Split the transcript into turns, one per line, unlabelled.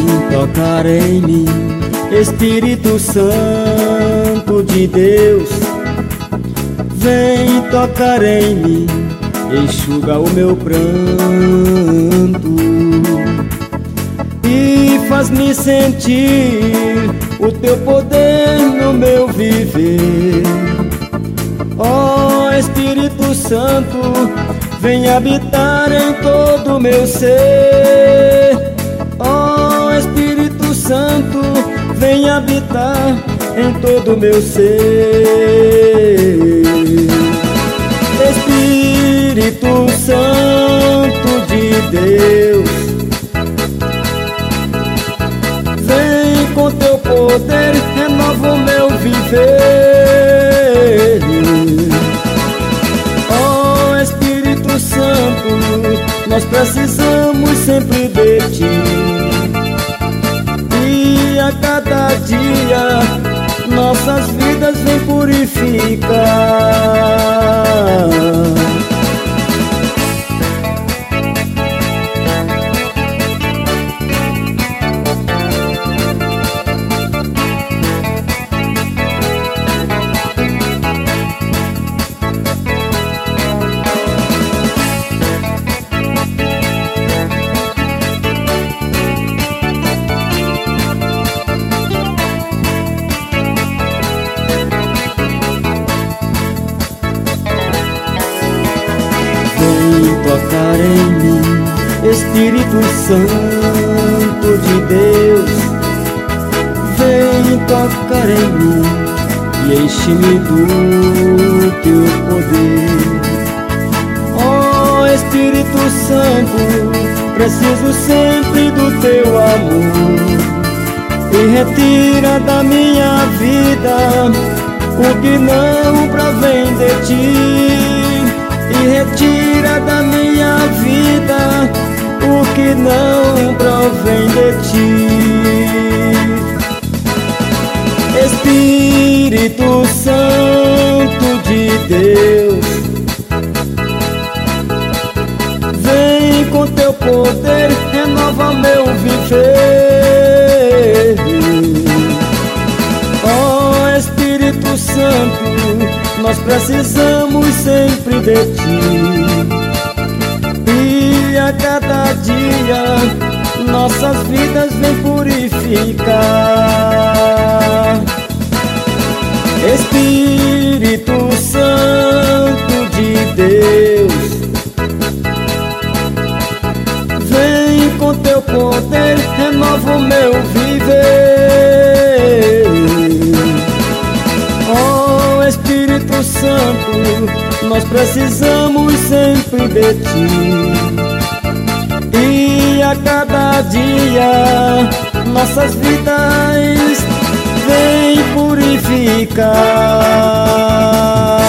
tocar em mim, Espírito Santo de Deus. Vem tocar em mim, enxuga o meu pranto e faz-me sentir o teu poder no meu viver. Ó Espírito Santo, vem habitar em todo o meu ser. Ó Espírito Santo, vem habitar em todo o meu ser. Espírito Santo de Deus, vem com teu poder, renova o meu viver. Ó Espírito Santo, nós precisamos sempre de ti. E a cada dia nossas vidas vem purificar. Vem tocar em mim, Espírito Santo de Deus. Vem tocar em mim e enche-me do teu poder. Ó Espírito Santo, preciso sempre do teu amor. E retira da minha vida o que não provém de ti. E retira da minha vida o que não provém de ti. Espírito Santo de Deus, vem com teu poder, renova meu viver. Ó Espírito Santo, nós precisamos sempre de ti. E a cada dia nossas vidas vem purificar. Espírito Santo de Deus, vem com teu poder, renova o meu viver. Ó Espírito Santo, nós precisamos sempre de ti. E a cada dia nossas vidas vem purificar.